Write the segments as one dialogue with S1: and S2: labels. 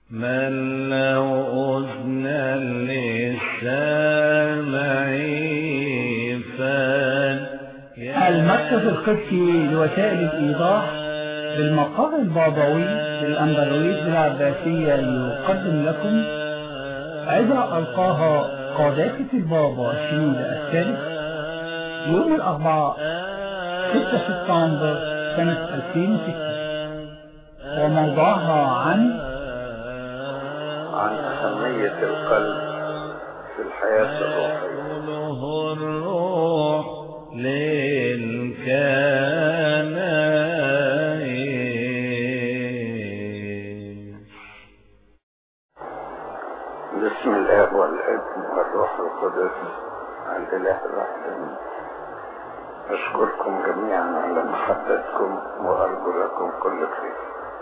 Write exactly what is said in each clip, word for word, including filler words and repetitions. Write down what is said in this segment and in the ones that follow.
S1: من له أذنا للسامع فليسمع.
S2: المركز القدسي لوسائل الإيضاح بالمقر البابوي للأندلس العباسية يقدم لكم عظة ألقاها قداسة البابا شنودة الثالث يوم الأربعاء ستة سبتمبر سنة ألفين وستة، وموضوعها عن
S3: عن أهمية القلب في الحياة الروحية.
S1: الروح للكنائس.
S3: بسم الله والابن والروح القدس الإله الواحد. أشكركم جميعا على محبتكم وأرجو لكم كل خير.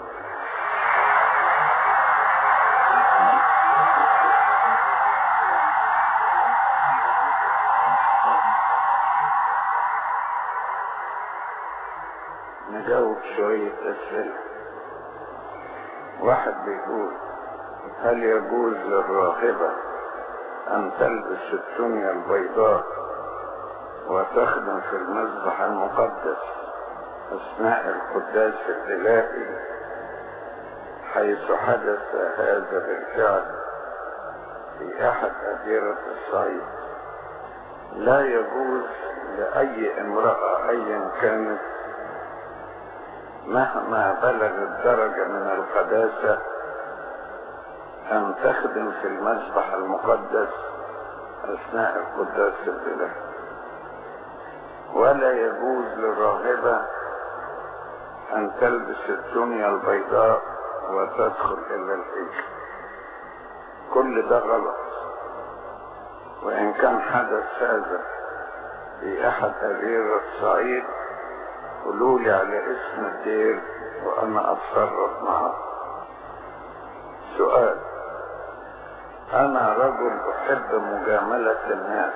S3: نجاوب شوية أسئلة. واحد بيقول: هل يجوز للراهبة أن تلبس التونية البيضاء وتخدم في المذبح المقدس أثناء القداس الإلهي حيث حدث هذا بالفعل في أحد أديرة الصعيد؟ لا يجوز لأي امرأة أيا كانت مهما بلغت درجة من القداسة أن تخدم في المذبح المقدس أثناء القداس الإلهي، ولا يجوز للراهبة أن تلبس التونية البيضاء وتدخل إلى الهيكل. كل ده غلط، وإن كان حدث هذا في أحد أديرة الصعيد قولوا لي على اسم الدير وأنا أتصرف معه. سؤال: أنا رجل أحب مجاملة الناس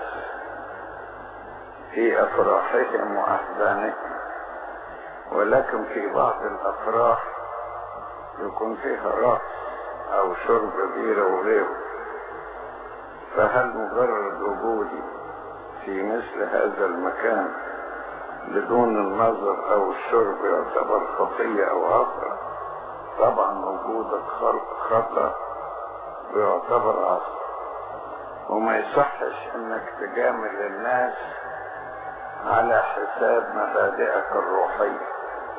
S3: في أفراحهم وأحزانهم، ولكن في بعض الأفراح يكون فيها رقص أو شرب بيرة وغيره، فهل مجرد وجودي في مثل هذا المكان بدون النظر أو الشرب يعتبر خطية أو عصر؟ طبعا وجودك خطأ ويعتبر عصر، وما يصحش انك تجامل الناس على حساب مبادئك الروحية.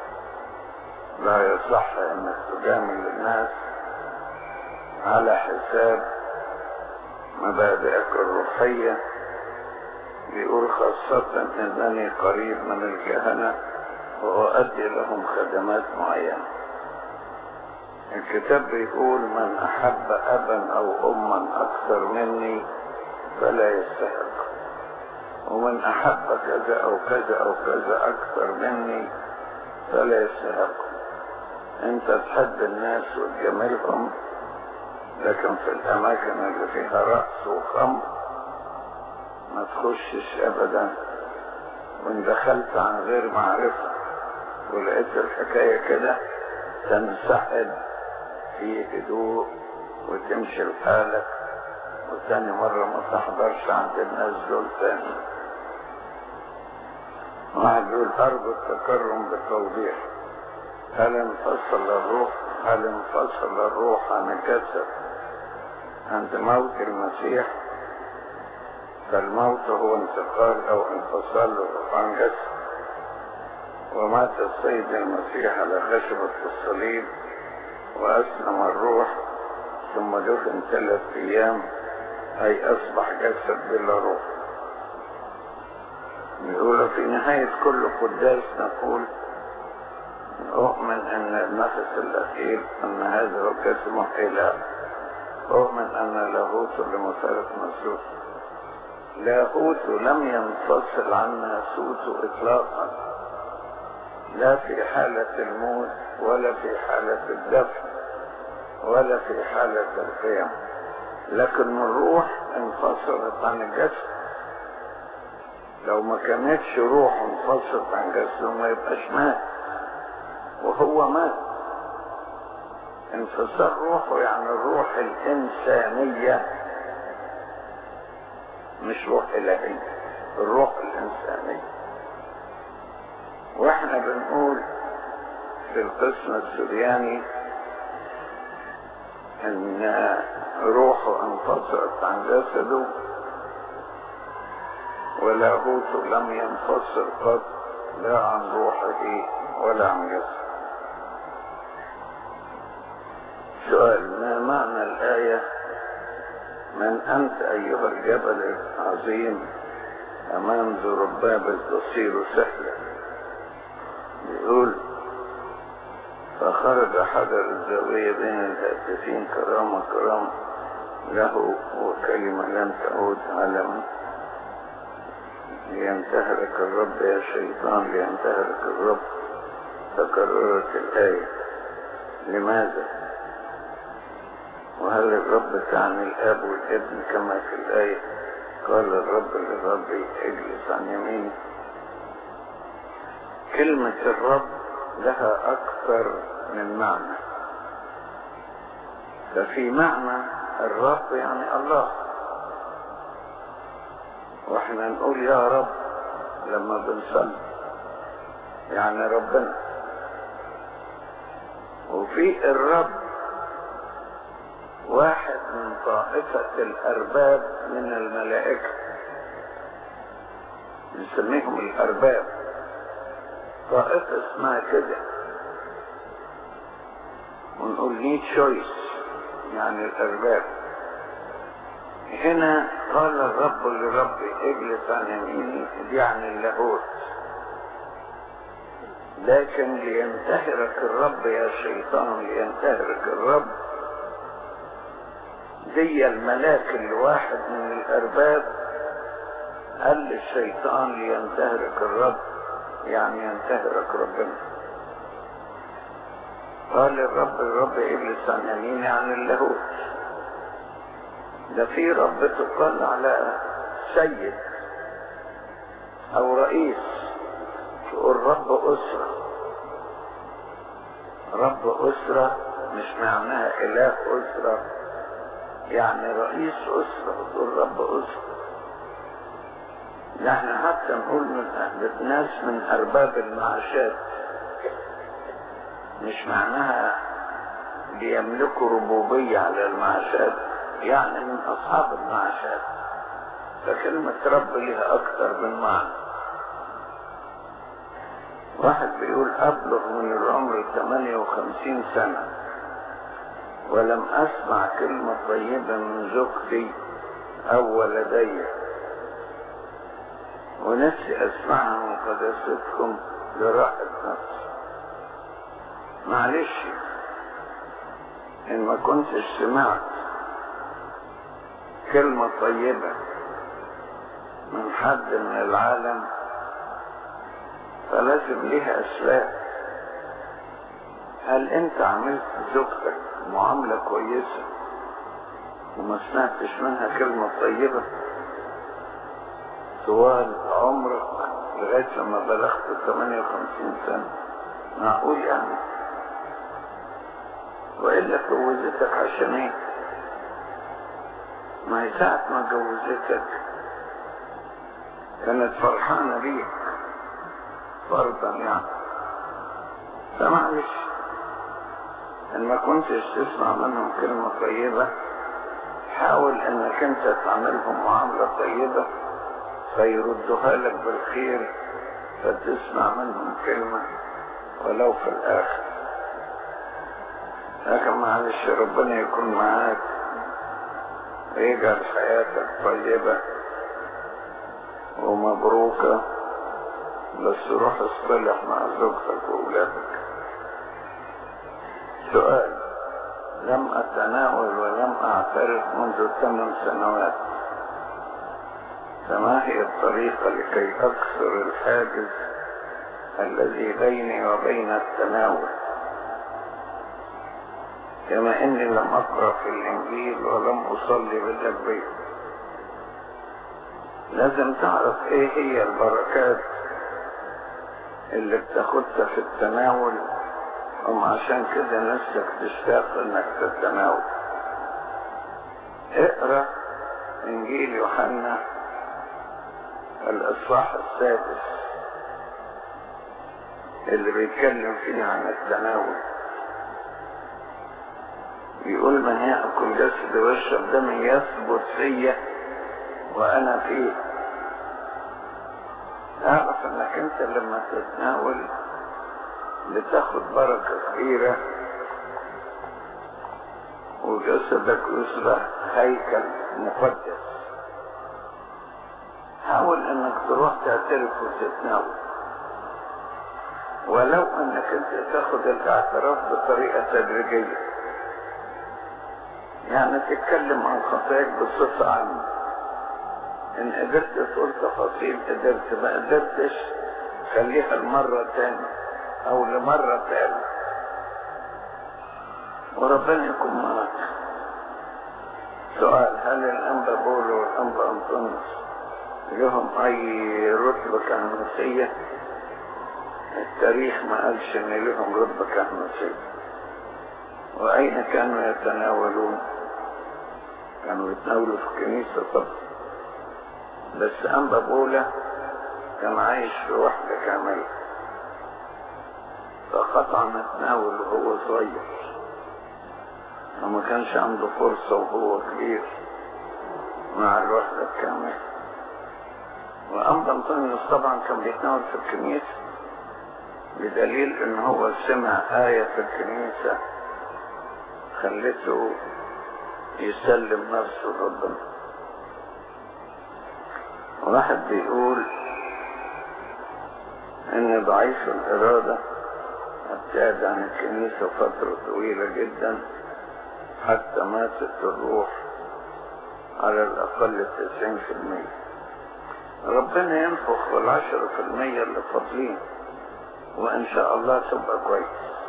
S3: لا يصح انك تجامل الناس على حساب مبادئك الروحية. بيقول: خاصة انني قريب من الكهنة وأؤدي لهم خدمات معينة. الكتاب بيقول: من أحب أبا أو أما أكثر مني فلا يستحق، ومن أحب كذا أو كذا أو كذا أكثر مني فلا يستحق. أنت تحب الناس وتجاملهم، لكن في الأماكن اللي فيها رقص وخمر ما تخشش أبدا. وإن دخلت عن غير معرفة ولقيت الحكاية كده تنسحب في هدوء وتمشي لحالك، وتاني مرة ما تحضرش عند الناس دول تاني. واحد يقول: أرجو التكرم بالتوضيح، هل انفصل الروح هل انفصل الروح عن الجسد عند موت المسيح؟ فالموت هو انتقال أو انفصال الروح عن جسد، ومات السيد المسيح على خشبة الصليب وأسلم الروح ثم دفن ثلاث أيام، أي أصبح جسد بلا روح. يقول: في نهاية كل قداس نقول: أؤمن أن النفس الأخير أن هذا هو جسم إله، أؤمن أن لاهوت لمثالة ناسوت. لاهوت لم ينفصل عن ناسوت إطلاقا، لا في حالة الموت ولا في حالة الدفن ولا في حالة القيام، لكن الروح انفصلت عن الجسد. لو ما كانتش روح انفصلت عن جسده ما يبقاش مات، وهو مات. انفصال روحه يعني الروح الإنسانية، مش روح إلهية، الروح الإنسانية. واحنا بنقول في القسم السرياني ان روحه انفصلت عن جسده ولاهوته لم ينفصل قط، لا عن روحه ولا عن جسده. سؤال: ما معنى الآية من أنت أيها الجبل العظيم أمام زربابل تصير سهلا؟ يقول: فخرج حجر الزاوية بين الهاتفين كرامة كرامة له وكلمة لن تعود عالما. لينتهرك الرب يا شيطان، لينتهرك الرب. تكررت الآية، لماذا؟ وهل الرب تعني الآب والابن كما في الآية قال الرب للرب اجلس عن يميني؟ كلمة الرب لها أكثر من معنى. ففي معنى الرب يعني الله، واحنا نقول يا رب لما بنصلي يعني ربنا. وفي الرب واحد من طائفة الأرباب من الملائكة، نسميهم الأرباب، طائفة اسمها كده، ونقول نيد شويس يعني الأرباب. هنا قال الرب للرب اجلس عن يميني، يعني اللاهوت. لكن لينتهرك الرب يا شيطان، لينتهرك الرب دي الملاك الواحد من الأرباب قال للشيطان لينتهرك الرب، يعني ينتهرك ربنا. قال الرب الرب اجلس عن يميني عن اللاهوت. ده في رب تقال على سيد او رئيس، تقول رب اسرة. رب اسرة مش معناها اله اسرة، يعني رئيس اسرة، تقول رب اسرة. نحن حتى نقول من ناس من ارباب المعاشات، مش معناها بيملكوا ربوبية على المعاشات، يعني من اصحاب المعاشات. فكلمة رب لها اكثر من معنى. واحد بيقول ابلغ من العمر ثمانية وخمسين سنة ولم اسمع كلمة طيبة من زوجتي او ولدي، ونفسي اسمعها من قداستكم لراحة نفسي. معلش ان ما كنتش سمعت كلمة طيبة من حد من العالم فلازم ليها اسباب. هل انت عملت زوجتك معاملة كويسة وما سمعتش منها كلمة طيبة طوال عمرك لغاية لما بلغت ثمانية وخمسين سنة؟ معقول يعني؟ وإلا جوزتك عشان ايه؟ ما هي ساعة ما جوزتك كانت فرحانة بيك فرضا يعني. فمعلش ان ما كنتش تسمع منهم كلمة طيبة، حاول انك انت تعملهم معاملة طيبة فيردوها لك بالخير، فتسمع منهم كلمة ولو في الاخر. لكن معلش ربنا يكون معاك ويجعل حياتك طيبة ومبروكة، بس روح اصطلح مع زوجتك واولادك. سؤال: لم اتناول ولم اعترف منذ ثمان سنوات، فما هي الطريقة لكي اكسر الحاجز الذي بيني وبين التناول، كما اني لم اقرأ في الانجيل ولم اصلي بالتكبير؟ لازم تعرف ايه هي البركات اللي بتاخدها في التناول هم عشان كده نفسك تشتاق انك تتناول. اقرأ انجيل يوحنا الاصحاح السادس اللي بيتكلم فيه عن التناول. بيقول من يأكل جسدي ويشرب دمي يثبت فيا وانا فيه. اعرف انك انت لما تتناول بتاخد بركة كبيرة وجسدك يصبح هيكل مقدس. حاول انك تروح تعترف وتتناول، ولو انك انت تاخد الاعتراف بطريقة تدريجية، يعني تتكلم عن خطاياك بصفة عامة. ان قدرت تقول تفاصيل قدرت، ما قدرتش خليها المرة تاني او لمرة تاني، وربنا يكون معك. سؤال: هل الانبا بولو والانبا انطونيوس لهم اي رتبة كهنوتية؟ التاريخ ما قالش ان لهم رتبة كهنوتية. واين كانوا يتناولون؟ كانوا يتناولوا في الكنيسة طبعا، بس انبا بولا كان عايش في وحدة كاملة، فقطع نتناول وهو صغير وما كانش عنده فرصة وهو كبير مع الوحدة الكاملة. وأنبا أنطونيوس طبعا كان بيتناول في الكنيسة، بدليل ان هو سمع آية في الكنيسة خلته يسلم نفسه لربنا. واحد بيقول ان ضعيف الارادة ابتعد عن الكنيسة فترة طويلة جدا حتى ماتت الروح على الاقل تسعين في المية. ربنا ينفخ بالعشرة في المية اللي فاضلين وان شاء الله تبقى كويس.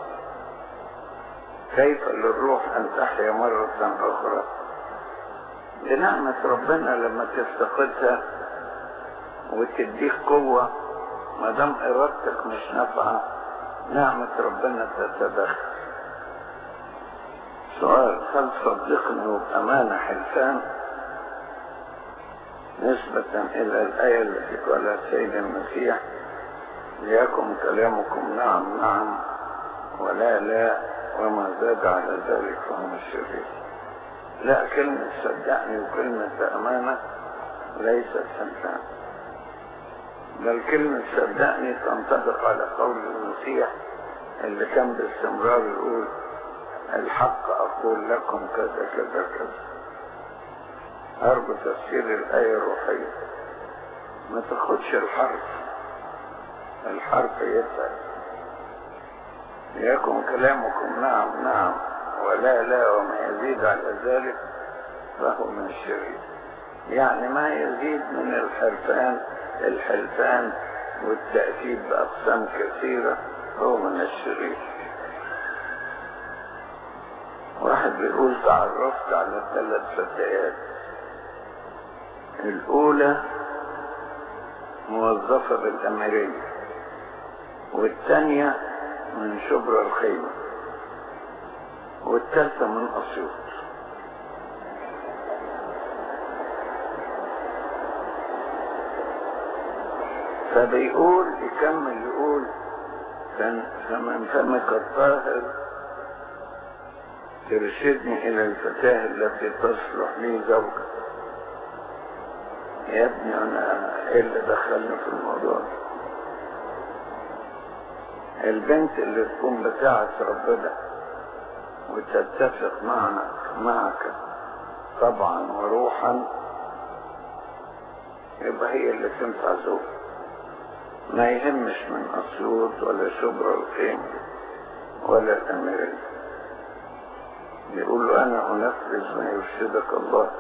S3: كيف للروح ان تحيا مرة اخرى؟ بنعمة ربنا لما تفتقدها وتديك قوة، ما دام ارادتك مش نافعة نعمة ربنا تتدخل. سؤال: هل صدقني وبأمانة حلفان نسبة الى الآية التي قالها السيد المسيح: ليكن كلامكم نعم نعم ولا لا وما زاد على ذلك فهو الشرير؟ لا، كلمة صدقني وكلمة أمانة ليست حلفان، بل كلمة صدقني تنطبق على قول المسيح اللي كان باستمرار يقول: الحق أقول لكم كذا كذا كذا. أرجو تفسير الآية الروحية، ما تاخدش الحرف، الحرف يتعب. ليكن كلامكم نعم نعم ولا لا وما يزيد على ذلك فهو من الشرير. يعني ما يزيد من الحرفان الحلفان والتأكيد بأقسام كثيرة هو من الشرير. واحد بيقول: تعرفت على ثلاث فتيات، الأولى موظفة بالأميرية، والثانية من شبرا الخيمة، والثالثة من أسيوط. فبيقول يكمل يقول: فمن فمك الطاهر ترشدني إلى الفتاة التي تصلح لي زوجة. يا ابني أنا إيه اللي دخلني في الموضوع؟ البنت اللي تكون بتاعت ربنا وتتفق معنا معك طبعا وروحا يبقى هي اللي تنفع زوج، ما يهمش من أسيوط ولا شبرا الخيمة ولا الأميرية. يقول له: أنا أنفذ ما يرشدك الله،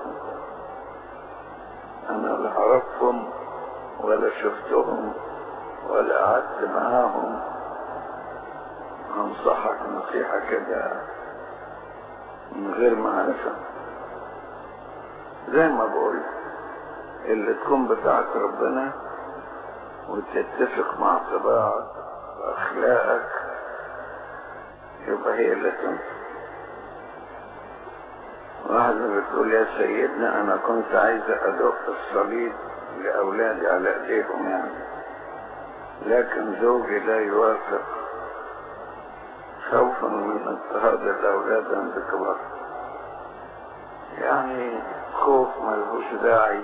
S3: أنا لا أعرفهم ولا شفتهم ولا قعدت معاهم، أنصحك نصيحة كده من غير معرفة. زي ما بقول، اللي تكون بتاعت ربنا وتتفق مع طباعك وأخلاقك يبقى هي اللي تنفع. واحدة بتقول يا سيدنا أنا كنت عايزة أدق الصليب لأولادي على إيديهم يعني، لكن زوجي لا يوافق خوفا من اضطهاد الأولاد عند كبار. يعني خوف ملهوش داعي،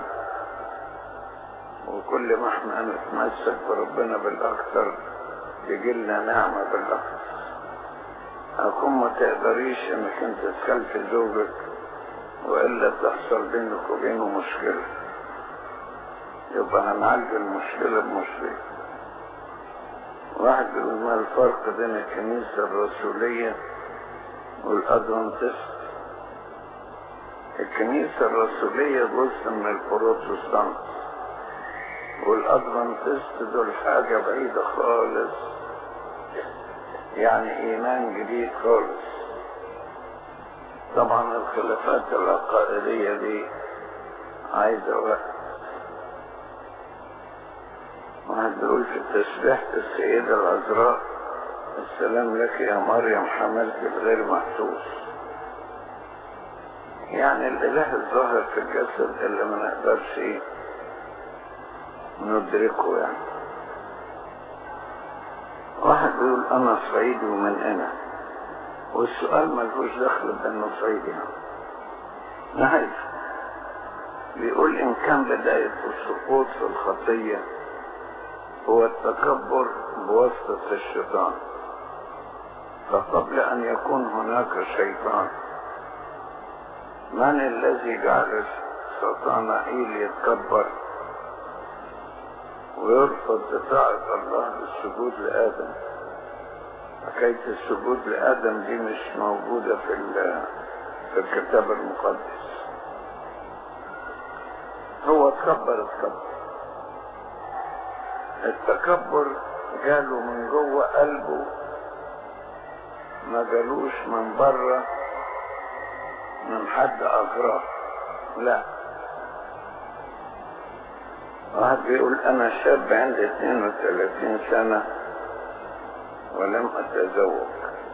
S3: وكل ما احنا نتمسك بربنا بالأكثر يجيلنا نعمة بالأكثر. أكون ما تقدريش انك انت تخلف زوجك وإلا تحصل بينك وبينه مشكلة، يبقى هنعالج المشكلة بمشكلة. واحد يقول ما الفرق بين الكنيسة الرسولية والأدفنتست؟ الكنيسة الرسولية جزء من البروتستانت، والأدفنتست دول حاجة بعيدة خالص، يعني إيمان جديد خالص. طبعا الخلافات العقائدية دي عايزة وقت. واحد يقول في التسبيح السيدة العذراء السلام لك يا مريم حملت بغير محسوس، يعني الإله الظاهر في الجسد اللي ما نقدرش ندركه يعني. واحد بيقول أنا صعيدي ومن أنا، والسؤال ملهوش دخل بأنه صعيدي يعني. نعرف بيقول إن كان بداية السقوط في الخطية هو التكبر بواسطة الشيطان، فقبل أن يكون هناك شيطان من الذي جعل سطانائيل يتكبر ويرفض بطاعة الله بالسجود لآدم؟ حكاية السجود لآدم دي مش موجودة في في الكتاب المقدس. هو تكبر تكبر التكبر جاله من جوه قلبه، ما جالوش من بره من حد أغراه، لا. واحد بيقول أنا شاب عندي اثنين وثلاثين سنة ولم أتزوج،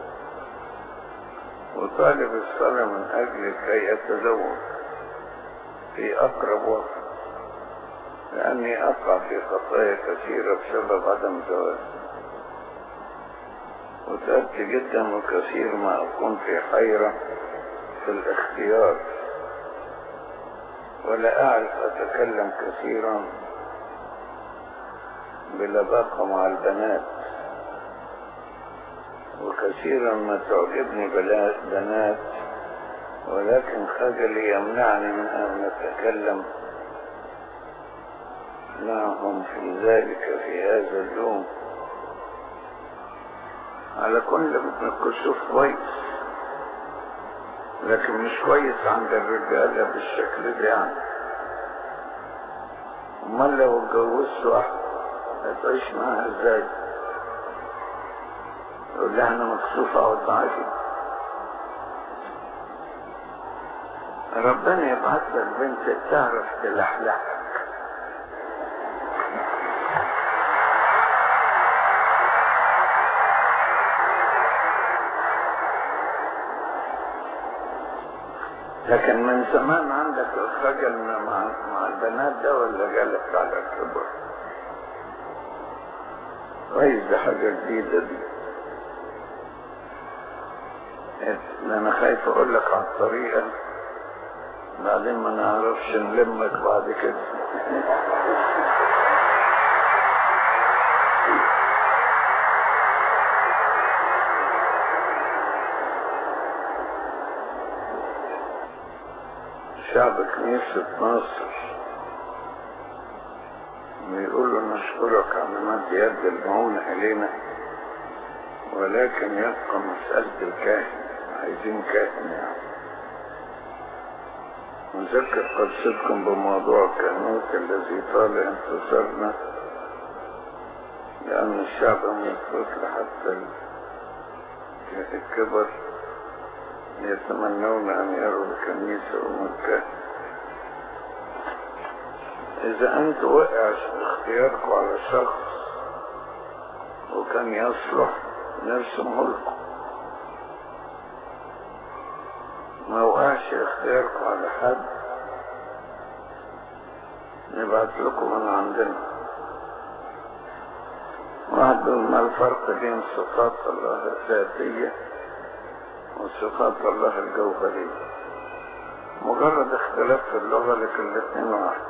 S3: وطالب الصلاة من أجل كي أتزوج في أقرب وقت، لأني أقع في خطايا كثيرة بسبب عدم زواج، وتأتي جدا وكثير ما أكون في حيرة في الاختيار، ولا أعرف أتكلم كثيرا بلباقة مع البنات، وكثيرا ما تعجبني بنات، ولكن خجلي يمنعني من أن أتكلم معهم في ذلك في هذا اليوم. على كل الكشوف كويس، لكن مش كويس عند الرجالة بالشكل ده يعني. امال لو اتجوزت واحدة هتعيش معاها ازاي؟ يقول لها انا مكسوفة وضعفي. ربنا يبعث لك بنت تعرف تلحلحك. لكن من زمان عندك الخجل مع مع البنات ده ولا جالك على الكبر؟ كويس، ده حاجة جديدة دي. انا خايف اقول لك على الطريقة بعدين ما نعرفش نلمك بعد كده. شعب كنيسة مصر بيقولوا نشكرك على مد يد المعونة إلينا، ولكن يبقى مسألة الكاهن، عايزين كاهن يعني. نذكر قصتكم بموضوع الكهنوت الذي طال انتصارنا، لأن الشعب من الطفل حتى الكبر يتمنون أن يروا الكنيسة ومكة. إذا أنت وقع اختياركم على شخص وكان يصلح نرسمه لكم، ما وقعش اختياركم على حد نبعت لكم من عندنا. واحد ما الفرق بين صفات الله الذاتية وصفات الله الجوهرية؟ مجرد اختلاف في اللغة، لكن الاثنين واحد.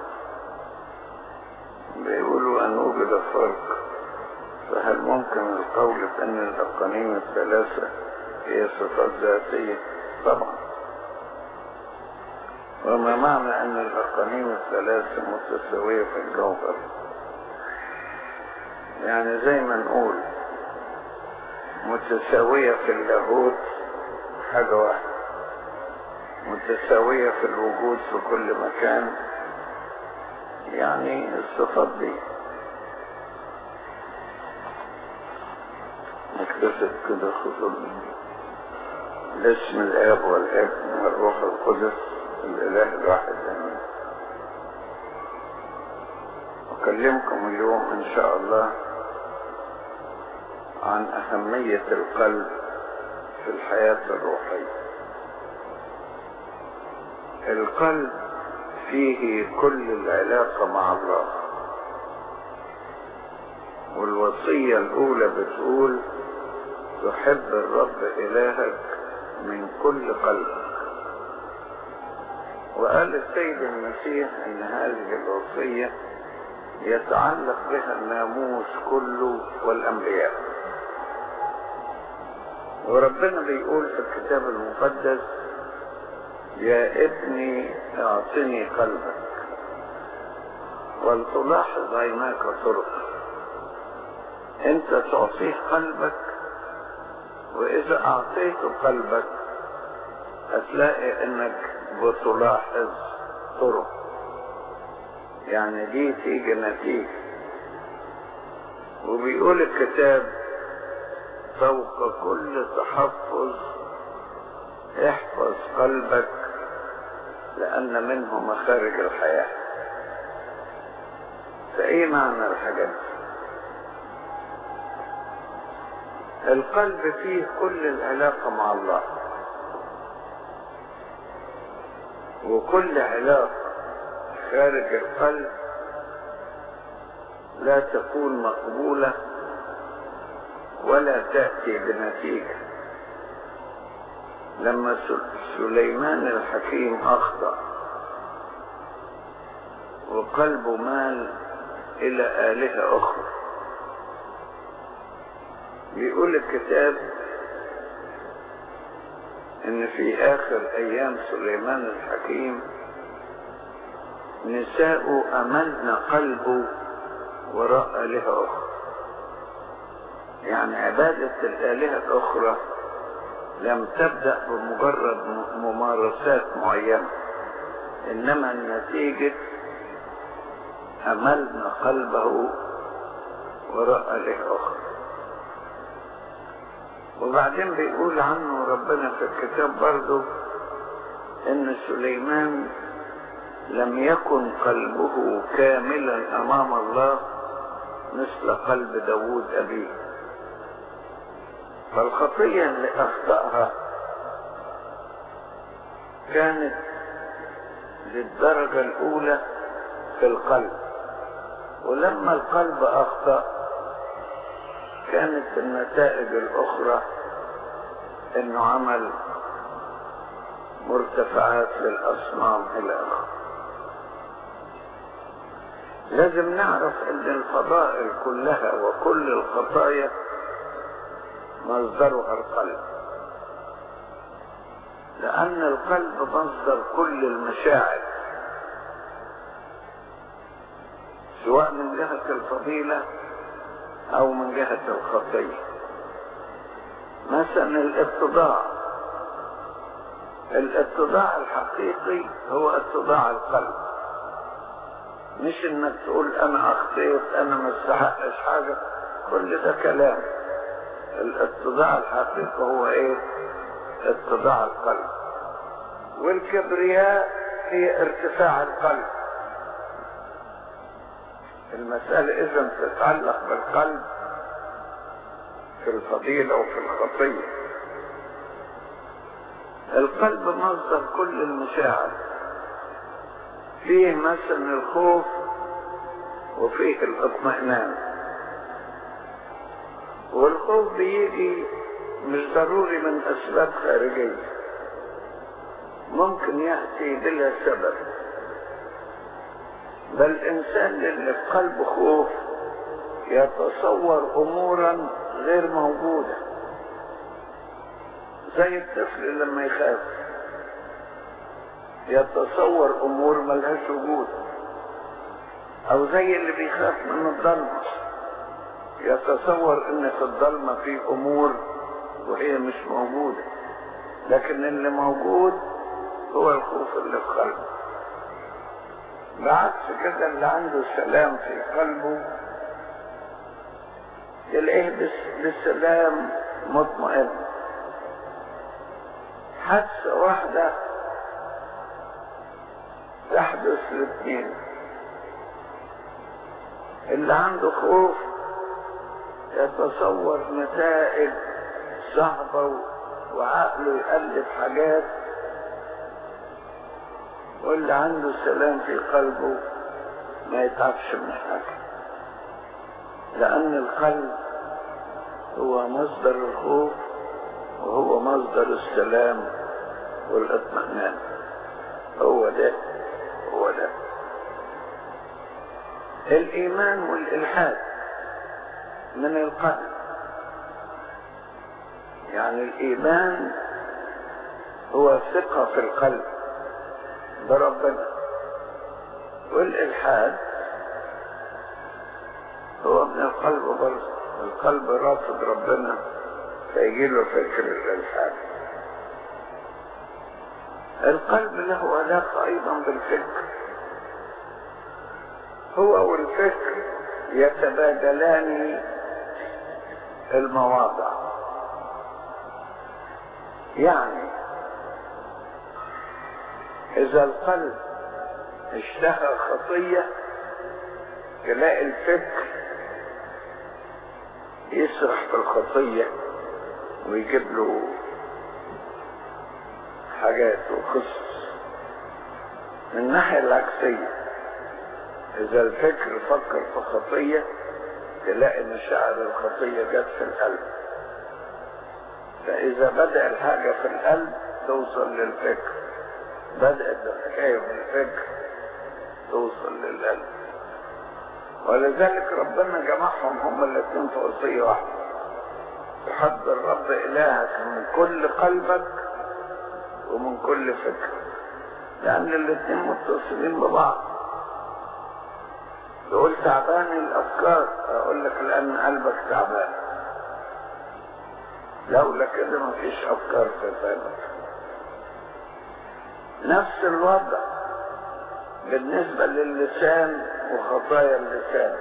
S3: بيقولوا أن وجد فرق، فهل ممكن القول بأن الأقانيم الثلاثة هي صفات ذاتية؟ طبعا. وما معنى أن الأقانيم الثلاثة متساوية في الجوهر؟ يعني زي ما نقول متساوية في اللاهوت حاجة واحدة، متساوية في الوجود في كل مكان، يعني الصفات دي. نكتسب كده خطوط باسم الآب والابن والروح القدس الإله الواحد آمين. أكلمكم اليوم إن شاء الله عن أهمية القلب في الحياة الروحية. القلب فيه كل العلاقة مع الله، والوصية الأولى بتقول تحب الرب إلهك من كل قلبك. وقال السيد المسيح إن هذه الوصية يتعلق بها الناموس كله والأنبياء. وربنا بيقول في الكتاب المقدس يا ابني اعطني قلبك ولتلاحظ عيناك طرقك. انت تعطيه قلبك، واذا اعطيته قلبك هتلاقي انك بتلاحظ طرق، يعني دي تيجي نتيجة. وبيقول الكتاب فوق كل تحفظ احفظ قلبك لأن منه مخارج الحياة. فأي معنى الحاجات دي؟ القلب فيه كل العلاقة مع الله، وكل علاقة خارج القلب لا تكون مقبولة ولا تأتي بنتيجة. لما سليمان الحكيم أخطأ وقلبه مال إلى آلهة أخرى، بيقول الكتاب إن في آخر أيام سليمان الحكيم نساء أملن قلبه وراء آلهة أخرى. يعني عبادة الآلهة الأخرى لم تبدأ بمجرد ممارسات معينة، إنما النتيجة أملن قلبه وراء آلهة أخرى. وبعدين بيقول عنه ربنا في الكتاب برضو إن سليمان لم يكن قلبه كاملا أمام الله مثل قلب داود أبيه. فالخطية اللي أخطأها كانت للدرجة الأولى في القلب، ولما القلب أخطأ كانت النتائج الأخرى إنه عمل مرتفعات للأصنام إلى آخره. لازم نعرف إن الفضائل كلها وكل الخطايا مصدرها القلب، لأن القلب مصدر كل المشاعر، سواء من جهة الفضيلة أو من جهة الخطية. مثلا الاتضاع، الاتضاع الحقيقي هو اتضاع القلب، مش انك تقول انا اخطيت انا ما استحقش حاجة، كل ده كلام. الاتضاع الحقيقي هو ايه؟ اتضاع القلب. والكبرياء هي ارتفاع القلب. المسألة اذا تتعلق بالقلب في الفضيلة وفي الخطية. القلب مصدر كل المشاعر، فيه مثلا الخوف وفيه الاطمئنان. والخوف بيجي مش ضروري من أسباب خارجية، ممكن يأتي بلا سبب، بل الإنسان اللي في قلبه خوف يتصور أمورا غير موجودة، زي الطفل لما يخاف يتصور أمور ملهاش وجود، أو زي اللي بيخاف من الضلمة يتصور إن في الضلمة في أمور وهي مش موجودة، لكن اللي موجود هو الخوف اللي في قلبه. بعكس كده اللي عنده سلام في قلبه يلاقيه بالسلام مطمئن. حادثة واحدة تحدث الاثنين، اللي عنده خوف يتصور نتائج صعبة وعقله يقلب حاجات، واللي عنده سلام في قلبه ما يتعبش من حاجة، لأن القلب هو مصدر الخوف وهو مصدر السلام والاطمئنان. هو ده هو ده الإيمان والإلحاد من القلب. يعني الإيمان هو ثقة في القلب بربنا، والإلحاد هو من القلب برضه. القلب رافض ربنا فيجي له فكر الإلحاد. القلب له علاقة أيضا بالفكر، هو والفكر يتبادلان المواضع. يعني إذا القلب اشتهى خطية تلاقي الفكر يسرح في الخطية ويجيب له حاجات وقصص. من الناحية العكسية إذا الفكر فكر في خطية تلاقي مشاعر الخطية جت في القلب. فإذا بدأ الحاجة في القلب توصل للفكر، بدأت الحكاية في الفكر توصل للقلب. ولذلك ربنا جمعهم هما الاثنين في وصية واحدة: تحب الرب إلهك من كل قلبك ومن كل فكر، لأن الاثنين متصلين ببعض. تقول تعبان الأفكار، أقول لك لأن قلبك تعبان، لولا كده مفيش أفكار في قلبك. نفس الوضع بالنسبة للسان وخطايا اللسان.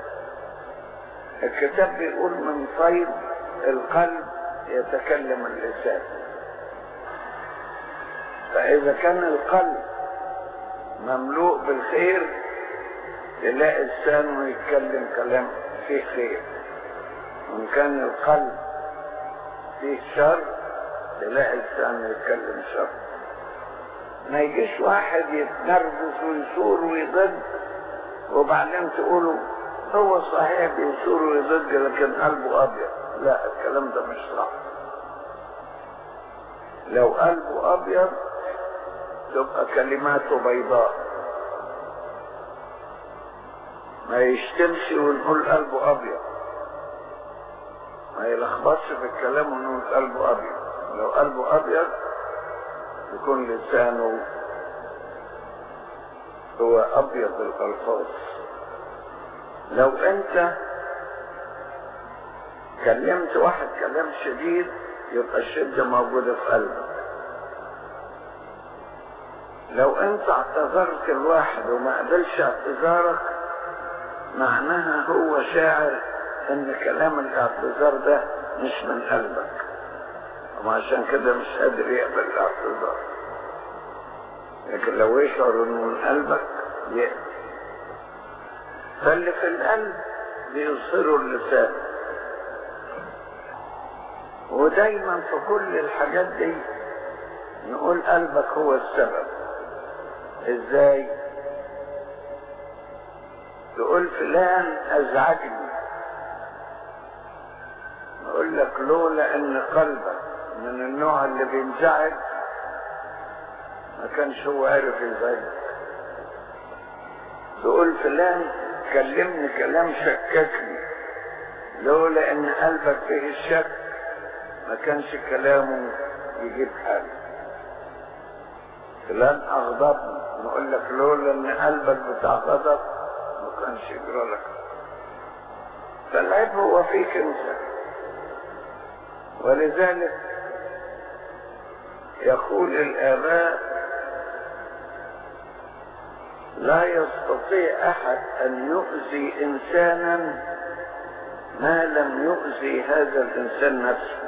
S3: الكتاب بيقول من فيض القلب يتكلم اللسان. فإذا كان القلب مملوء بالخير تلاقي لسانه يتكلم كلام فيه خير، وإن كان القلب فيه شر تلاقي لسانه يتكلم شر. ما يجيش واحد يتنرفز ويثور ويضج وبعدين تقولوا هو صحيح بيثور ويضج لكن قلبه ابيض. لا، الكلام ده مش صح. لو قلبه ابيض تبقى كلماته بيضاء. ما يشتمش ونقول قلبه ابيض، ما يلخبطش في الكلام ونقول قلبه ابيض. لو قلبه ابيض يكون لسانه هو ابيض الالفاظ. لو انت كلمت واحد كلام شديد يبقى الشدة موجودة في قلبك. لو انت اعتذرت الواحد وما قبلش اعتذارك معناها هو شاعر ان كلام الاعتذار ده مش من قلبك، وعشان كده مش قادر يقبل الاعتذار. لكن لو يشعر انه من قلبك يقبل. فاللي في القلب بيظهروا اللسان. ودايما في كل الحاجات دي نقول قلبك هو السبب. ازاي؟ تقول فلان ازعجني، نقول لك لولا ان قلبك من النوع اللي بينزعج ما كانش هو عارف يزعجك. تقول فلان كلمني كلام شككني، لولا ان قلبك فيه الشك ما كانش كلامه يجيب حل. فلان اغضبني، نقول لك لولا ان قلبك بتاع غضب ما كانش يجرى لك. فالعيب هو فيك انت. ولذلك يقول الآباء لا يستطيع أحد أن يؤذي إنسانا ما لم يؤذي هذا الإنسان نفسه.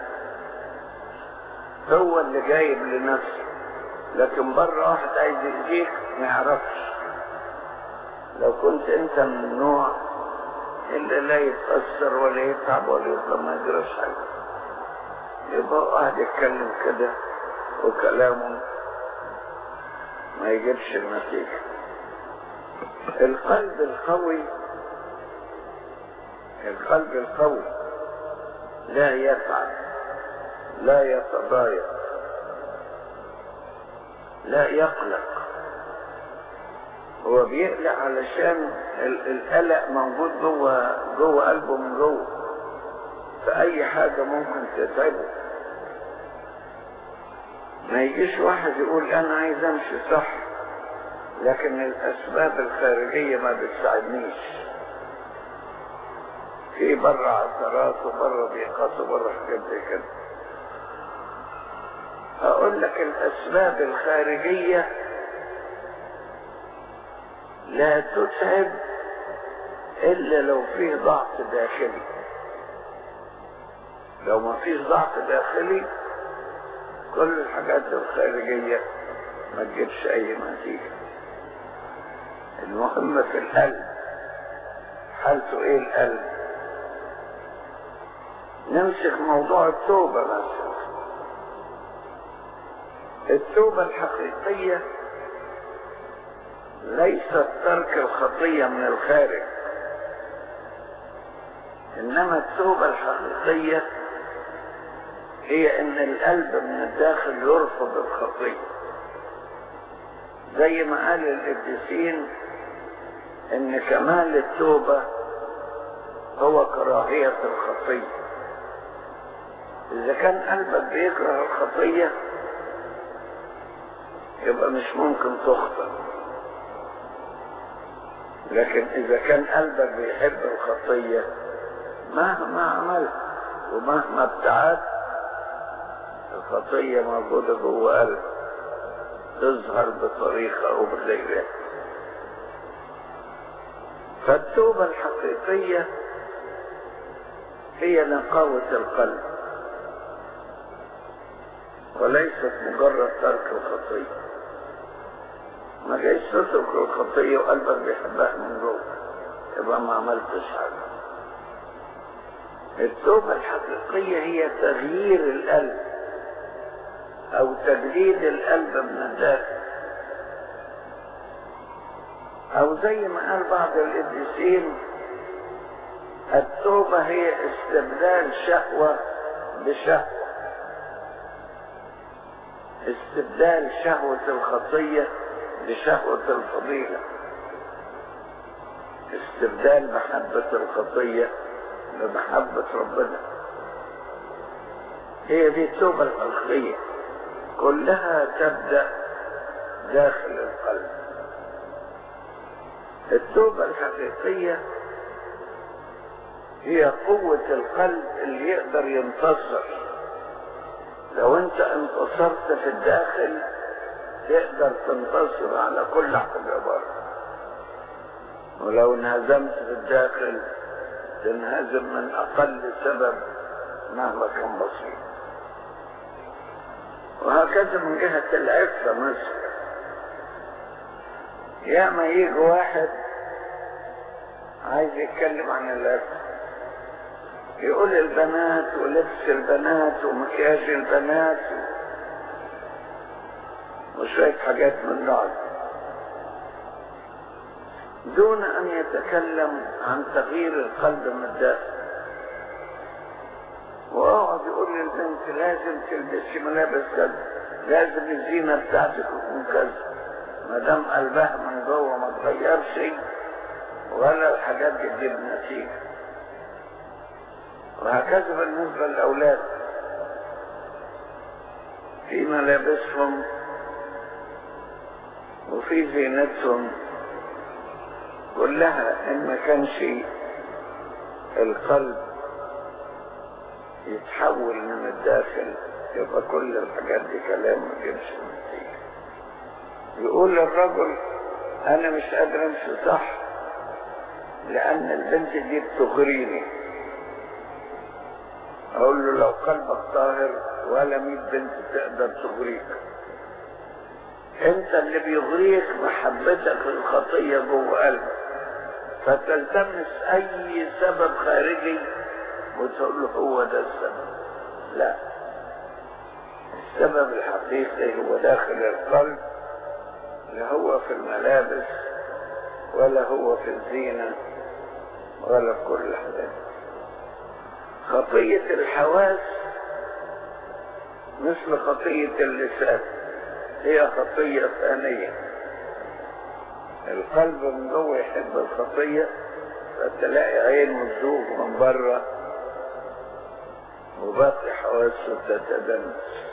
S3: هو اللي جايب لنفسه، لكن بره واحد عايز يأذيك ما يعرفش. لو كنت انت من النوع اللي لا يتأثر ولا يتعب ولا يطلب ما يجراش حاجة، يبقى واحد يتكلم كده وكلامه ما يجيبش النتيجة. القلب القوي القلب القوي لا يتعب، لا يتضايق، لا يقلق. هو بيقلق علشان القلق موجود جوه جوه قلبه من جوه، فأي حاجة ممكن تتعبه. ما يجيش واحد يقول أنا عايز أمشي صح لكن الأسباب الخارجية ما بتساعدنيش، في بره عثرات وبره ضيقات وبره حاجات زي كده. أقول لك الأسباب الخارجية لا تتعب إلا لو فيه ضعف داخلي. لو ما فيش ضعف داخلي كل الحاجات الخارجية ما تجيبش أي نتيجة. المهم في القلب، حالته إيه القلب؟ نمسك موضوع التوبة مثلا. التوبة الحقيقية ليست ترك الخطية من الخارج، إنما التوبة الحقيقية هي إن القلب من الداخل يرفض الخطية. زي ما قال القديسين إن كمال التوبة هو كراهية الخطية. إذا كان قلبك بيكره الخطية يبقى مش ممكن تخطئ، لكن إذا كان قلبك بيحب الخطية مهما عملت ومهما ابتعدت الخطية موجودة جوه قلبك، تظهر بطريقة أو بغيرها. فالتوبة الحقيقية هي نقاوة القلب وليست مجرد ترك الخطية. ما جايش تترك الخطية وقلبك بيحبها من جوه يبقى ما عملتش حاجة. التوبة الحقيقية هي تغيير القلب أو تجديد القلب من الداخل، أو زي ما قال بعض القديسين التوبة هي استبدال شهوة بشهوة، استبدال شهوة الخطية بشهوة الفضيلة، استبدال محبة الخطية بمحبة ربنا. هي دي التوبة الحقيقية، كلها تبدأ داخل القلب. التوبة الحقيقية هي قوة القلب اللي يقدر ينتصر. لو انت انتصرت في الداخل تقدر تنتصر على كل حاجة بره، ولو انهزمت في الداخل تنهزم من اقل سبب مهما كان بسيط. وهكذا من جهة العفة مثلا، ياما يجي واحد عايز يتكلم عن العفة يقول البنات ولبس البنات ومكياج البنات وشوية حاجات من نوع دون أن يتكلم عن تغيير القلب من الداخل. وأقعد يقول للبنت لازم تلبسي ملابس كذا، لازم الزينة بتاعتك تكون كذا، ما دام قلبها من جوه ما تغيرش ولا الحاجات دي تجيب نتيجة. وهكذا بالنسبة للأولاد في ملابسهم وفي زينتهم كلها إن ما كانش القلب يتحول من الداخل يبقى كل الحاجات دي كلام ما يجيبش نتيجة. يقول للرجل أنا مش قادر أمشي صح لأن البنت دي بتغريني. أقول له لو قلبك طاهر ولا مية بنت تقدر تغريك. أنت اللي بيغريك محبتك للخطية جوه قلبك، فتلتمس أي سبب خارجي وتقول له هو ده السبب. لا، السبب الحقيقي هو داخل القلب، لا هو في الملابس ولا هو في الزينة ولا في كل حاجة. خطية الحواس مثل خطية اللسان، هي خطية ثانية. القلب من جوه يحب الخطية فتلاقي عينه تزوغ من بره وباقي حواسه تتدنس.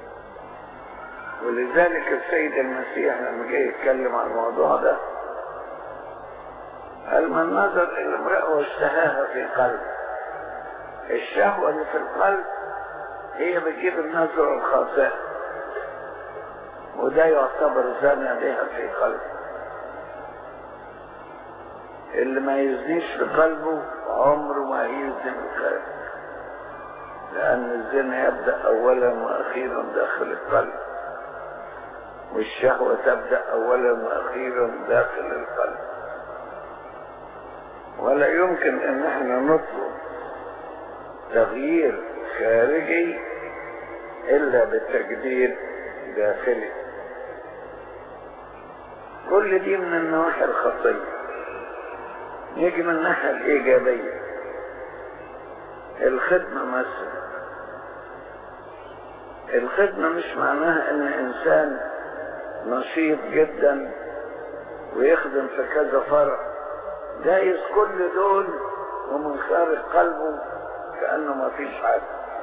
S3: ولذلك السيد المسيح لما جاي يتكلم عن الموضوع ده قال من نظر الى امرأة واشتهاها في قلبه. الشهوة اللي في القلب هي بتجيب النظر الخاطئة، وده يعتبر زنا بها في قلبه. اللي ما يزنيش في قلبه عمره ما يزن الخارج، لأن الزنا يبدأ أولا وأخيرا داخل القلب، والشهوة تبدأ أولا وأخيرا داخل القلب. ولا يمكن أن احنا نطلب تغيير خارجي إلا بالتجديد داخلي. كل دي من النواحي الخطية. نيجي من الناحية الإيجابية، الخدمة مثلا. الخدمة مش معناها ان انسان نشيط جدا ويخدم في كذا فرع، جايز كل دول ومن خارج قلبه كأنه ما فيش حاجة.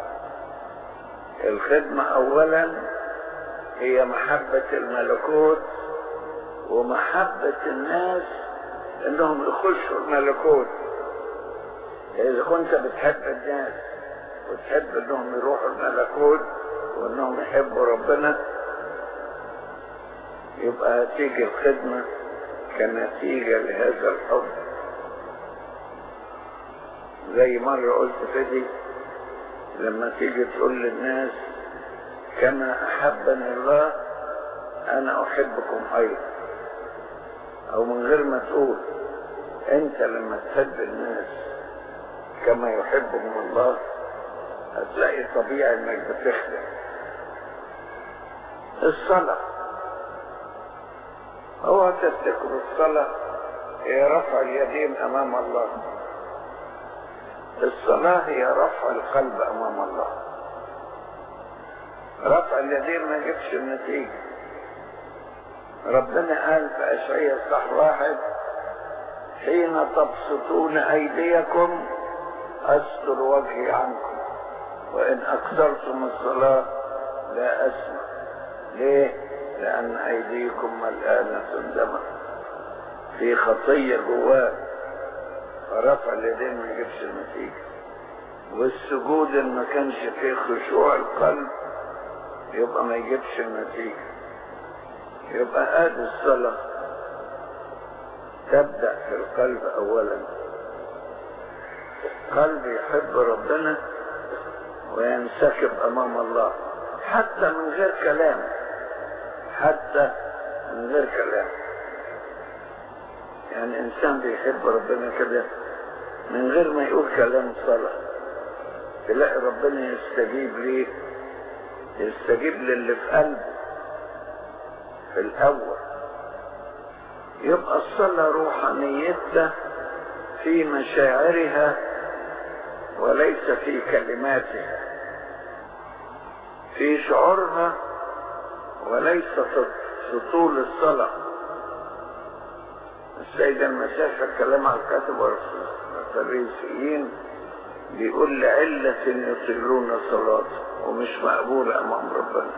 S3: الخدمة اولا هي محبة الملكوت ومحبة الناس انهم يخشوا الملكوت. إذا كنت بتحب الناس وتحب انهم يروحوا الملكوت وانهم يحبوا ربنا يبقى هتيجي الخدمة كنتيجة لهذا الحب. زي مرة قلت فدي لما تيجي تقول للناس كما أحبني الله أنا أحبكم أيضا، أو من غير ما تقول أنت لما تحب الناس كما يحبهم الله هتلاقي طبيعي انك بتخدم. الصلاة هو تفتكر الصلاة هي رفع اليدين امام الله. الصلاة هي رفع القلب امام الله. رفع اليدين ما يجيبش النتيجة. ربنا قال في اشعياء صح واحد حين تبسطون ايديكم استر وجهي عنكم وإن أكثرتم الصلاة لا أسمع. ليه؟ لأن أيديكم ملآنة دما، في خطية جواه، فرفع اليدين ما يجيبش النتيجة. والسجود إن ما كانش فيه خشوع القلب يبقى ما يجيبش النتيجة. يبقى هذه الصلاة تبدأ في القلب أولا. قلب يحب ربنا وينسكب امام الله حتى من غير كلام، حتى من غير كلام. يعني انسان بيحب ربنا كده من غير ما يقول كلام صلاة تلاقي ربنا يستجيب ليه، يستجيب للي في قلبه. في الأول. يبقى الصلاة روحانيتها في مشاعرها وليس في كلماتها، في شعورها وليس في طول الصلاة. السيد المسيح في الكلام على الكاتب والفريسيين بيقول لعلة يطيلون صلاته ومش مقبولة أمام ربنا.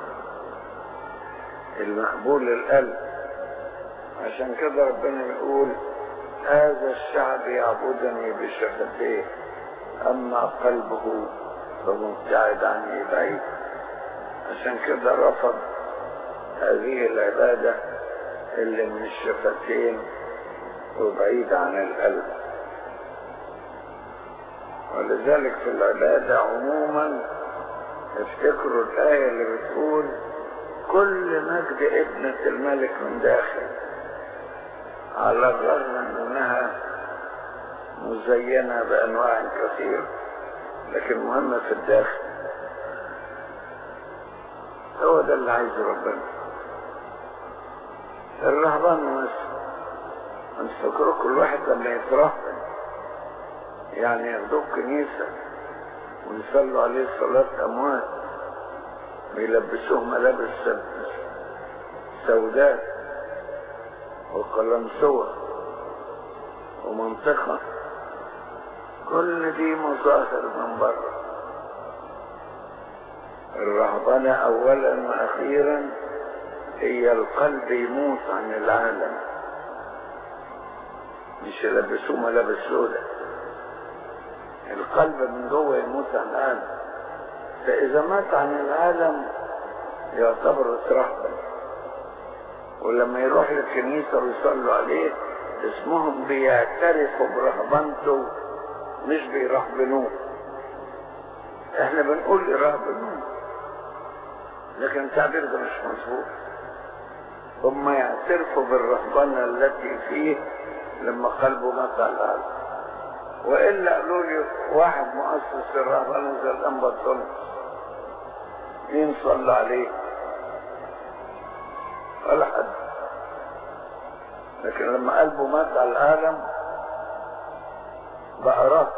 S3: المقبول القلب. عشان كده ربنا يقول هذا الشعب يعبدني بشفتيه أما قلبه فمبتعد عني بعيد. عشان كده رفض هذه العبادة اللي من الشفتين وبعيد عن القلب. ولذلك في العبادة عموما افتكروا الآية اللي بتقول كل مجد ابنة الملك من داخل، على الرغم من انها مزينة بانواع كثيرة، لكن مهمة في الداخل. هو ده اللي عايز ربنا. الرهبان مثلا انفكروا كل واحد لما يترهبن يعني ياخدوه كنيسة ويصلوا عليه صلاة اموات ويلبسوه ملابس سوداء وقلنسوة ومنطقة، كل دي مظاهر من بره. الرهبنة اولا واخيرا هي القلب يموت عن العالم، مش يلبسوه ملابس سوداء. القلب من جوه يموت عن العالم، فاذا مات عن العالم يعتبر اترهبن. ولما يروح للكنيسة ويصلوا عليه اسمهم بيعترفوا برهبنته مش بيرهبنوه. احنا بنقول يرهبنوه لكن التعبير ده مش مظبوط. هم يعترفوا بالرهبنة التي فيه لما قلبه مات على العالم. وإلا قالوا لي واحد مؤسس الرهبنة زي الأنبا الطلس مين صلى عليه؟ ولا حد. لكن لما قلبه مات على العالم بقى راهب.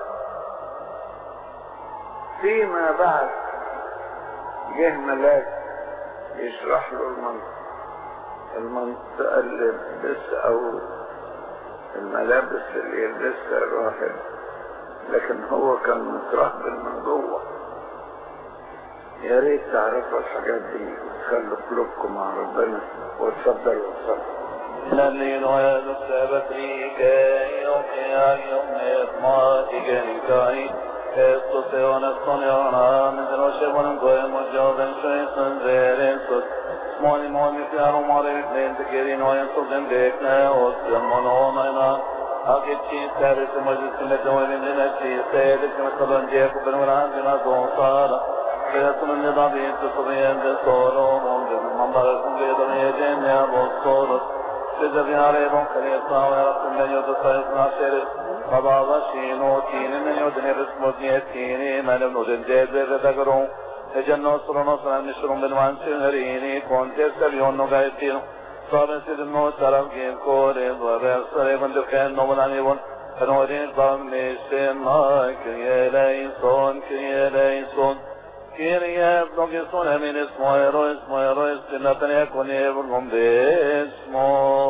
S3: فيما بعد جه ملاك يشرح له المنطقة المنطقة اللي يلبسها او الملابس اللي يلبسها الراهب، لكن هو كان مترهبن من جوه. يا ريت تعرفوا الحاجات دي وتخلوا قلوبكم مع ربنا. وتفضلوا وتصلوا.
S1: Nell'ino e lo sebatri che io che io ne mati che ni kai esto se ona sonora mentre lo scevano come mo giovane sei sanzere so moni moni piano mare lente che di noi so dende ne o siamo non a che ci serve se mo ci metto in nella ci sede che sto andando per una una cosa che sono ne da vento so vende solo non mandare con le donne genia solo Sezavare bon kareta wa rabbana yudsa nasere baba shino tine ne yudne resmodnie tine mane nuden jeze vedagro ejanno srono sran shrum benwan sirini konte savionno gaitino sabe sidno taram ke kore wa sare band kan no manani bon anorin bam ne sema kiyelai son kiyelai son Kyrie blogeson emin esmo ero esmo ero estinatane kone burgom desmo.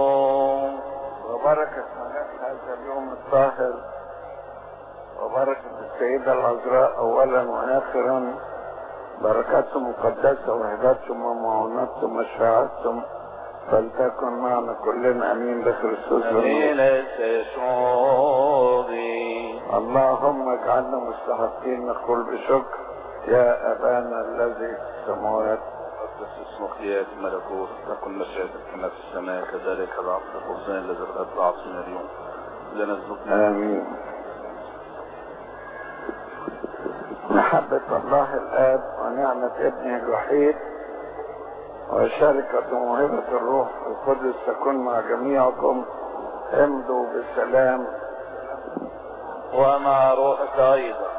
S1: وبركة هذا اليوم الطاهر وبركة السيدة العذراء أولا وآخرا بركاتهم مقدسة وهباتهم ومعوناتهم وشفاعتهم فلتكن معنا كلنا أمين بخريستوس. أمين
S3: اللهم اجعلنا مستحقين نقول بشكر يا أبانا الذي في السماوات
S1: قدس اسمك ليأتي ملكوتك تكن مشيئتك كما في السماء كذلك على الأرض خبزنا الذي غدا أعطنا اليوم لا نزلنا.
S3: آمين. محبة الله الآب ونعمة ابنه الوحيد وشركة موهبة الروح القدس تكون مع جميعكم. امضوا بالسلام
S1: ومع روحك أيضا.